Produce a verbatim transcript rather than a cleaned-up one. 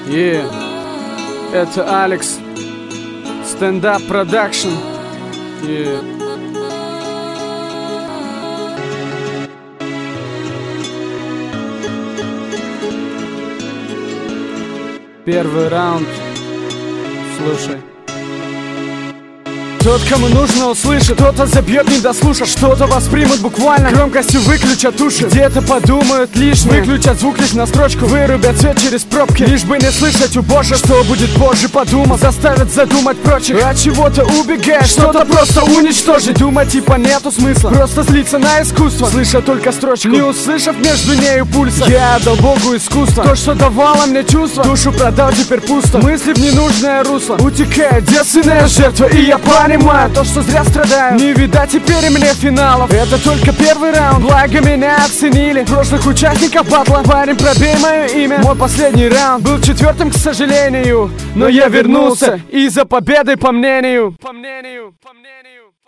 И это Алекс, стендап продакшн. И первый раунд. Слушай. Тот, кому нужно, услышит, кто-то забьет, не дослушав, что-то воспримут буквально, громкостью выключат уши, где-то подумают лишнее, выключат звук лишь на строчку, вырубят свет через пробки, лишь бы не слышать у Божьего, что будет позже, подумав, заставят задумать прочих, от чего-то убегать, что-то просто уничтожить, думать типа нету смысла, просто злиться на искусство, слыша только строчку, не услышав между нею пульса. Я отдал Богу искусство, то, что давало мне чувства, душу продал, теперь пусто, мысли в ненужное русло, утекает девственная жертва, и я понимаю то, что зря страдаю, не видать теперь и мне финалов. Это только первый раунд, благо меня оценили прошлых участников батла. Парень, пробей мое имя, мой последний раунд был четвертым, к сожалению, но я вернулся, и за победой по мнению, по мнению, по мнению.